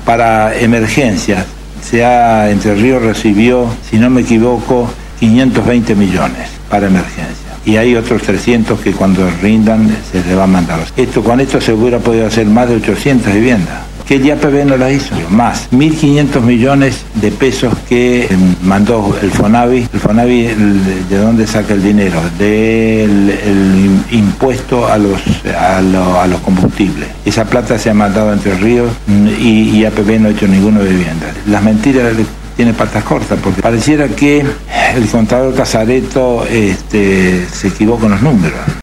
para emergencias, Entre Ríos recibió, si no me equivoco, 520 millones para emergencias. Y hay otros 300 que cuando rindan se les va a mandar. Con esto se hubiera podido hacer más de 800 viviendas. Que el IAPB no las hizo. Más 1.500 millones de pesos que mandó el FONAVI. El FONAVI, ¿de dónde saca el dinero? Del impuesto a los combustibles. Esa plata se ha mandado a Entre Ríos y IAPB no ha hecho ninguna vivienda. Las mentiras tiene patas cortas, porque pareciera que el contador Casareto se equivoca en los números.